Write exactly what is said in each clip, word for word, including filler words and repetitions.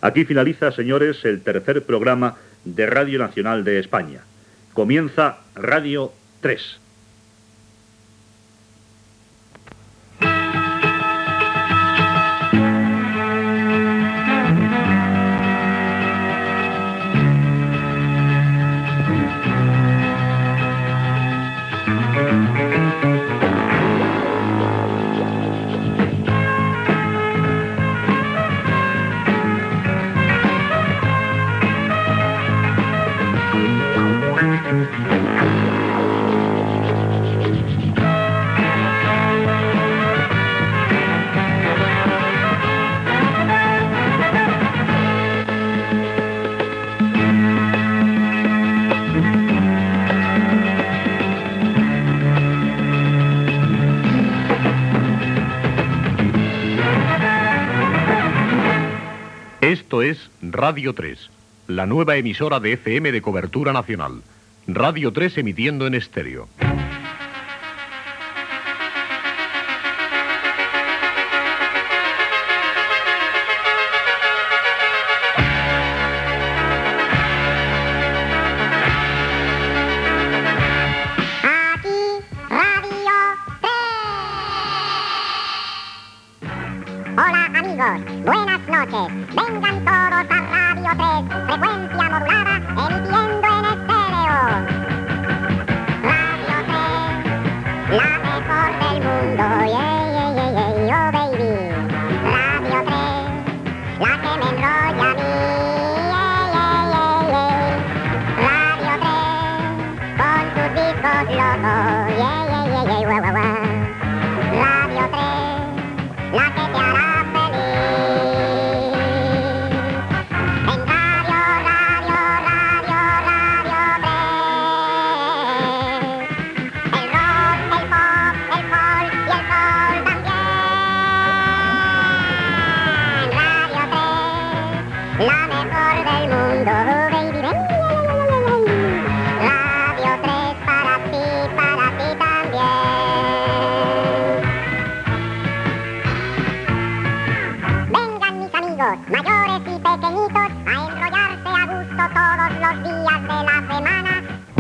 Aquí finaliza, señores, el tercer programa de Radio Nacional de España. Comienza Radio tres. Esto es Radio tres, la nueva emisora de F M de cobertura nacional. Radio tres emitiendo en estéreo. Hola amigos, buenas noches. Vengan todos a Radio tres, frecuencia modulada, emitiendo en estéreo. Radio tres, la mejor del mundo, yeah, yeah, yeah, yeah, oh baby. Radio tres, la que me enrolla a mí, yeah, yeah, yeah, yeah. Radio tres, con sus discos locos, yeah, yeah, yeah, yeah, wow, wow, wow. Radio tres, la que te hará mayores y pequeñitos a enrollarse a gusto todos los días de la semana.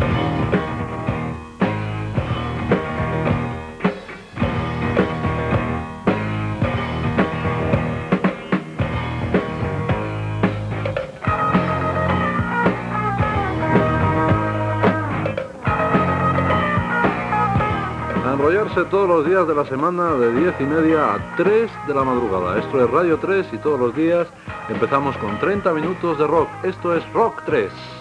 A enrollarse todos los días de la semana de diez y media a tres de la madrugada. Esto es Radio tres y todos los días empezamos con treinta minutos de rock. Esto es Rock tres.